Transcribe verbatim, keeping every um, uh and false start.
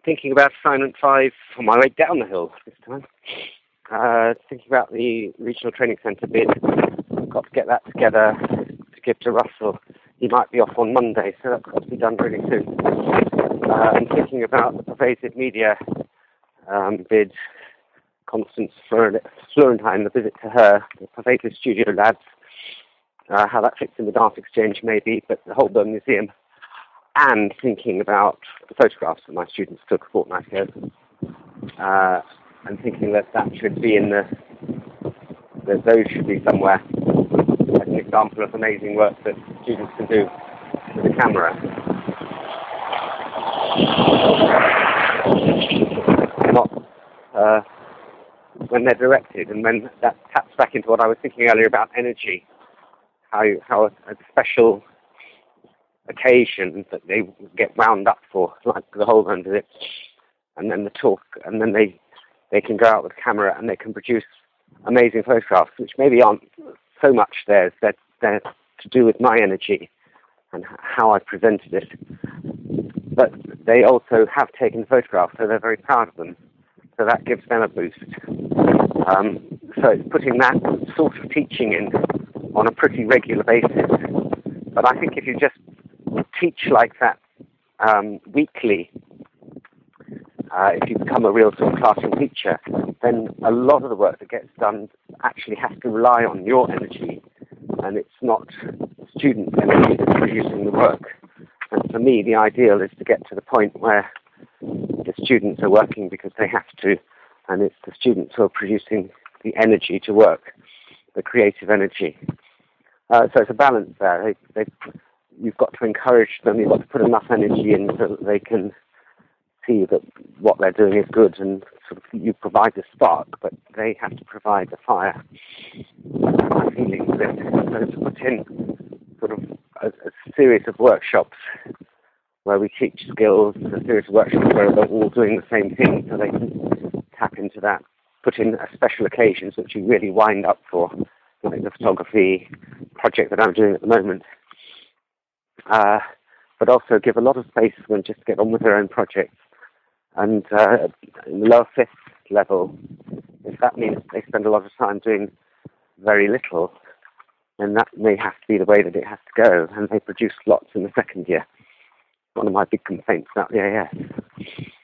thinking about assignment five on my way down the hill this time. Uh, thinking about the regional training centre bid. I've got to get that together to give to Russell. He might be off on Monday, so that's got to be done really soon. Uh, and thinking about the pervasive media um, bid, Constance Florentine, the visit to her, the pervasive studio labs, uh, how that fits in with Art Exchange maybe, but the Holborn Museum. And thinking about the photographs that my students took a fortnight ago, uh, and thinking that that should be in the, that those should be somewhere as an example of amazing work that students can do with a camera. Not uh, when they're directed, and when that taps back into what I was thinking earlier about energy, how how a, a special occasion that they get wound up for, like the whole round of it, and then the talk, and then they they can go out with a camera and they can produce amazing photographs, which maybe aren't so much theirs, they're, they're to do with my energy and how I presented it. But they also have taken photographs, so they're very proud of them. So that gives them a boost. Um, so it's putting that sort of teaching in on a pretty regular basis. But I think if you just teach like that um, weekly, uh, if you become a real sort of classroom teacher, then a lot of the work that gets done actually has to rely on your energy, and it's not students' energy that's producing the work. And for me, the ideal is to get to the point where the students are working because they have to, and it's the students who are producing the energy to work, the creative energy. Uh, so it's a balance there. They, they, you've got to encourage them, you've got to put enough energy in so that they can see that what they're doing is good, and sort of you provide the spark, but they have to provide the fire. That's my feeling with it. So to put in sort of a, a series of workshops where we teach skills, a series of workshops where they're all doing the same thing, so they can tap into that, put in a special occasions which you really wind up for, like the photography project that I'm doing at the moment. Uh, but also give a lot of space for them just to get on with their own projects. And uh, in the lower fifth level, if that means they spend a lot of time doing very little, then that may have to be the way that it has to go, and they produce lots in the second year. One of my big complaints about the A S.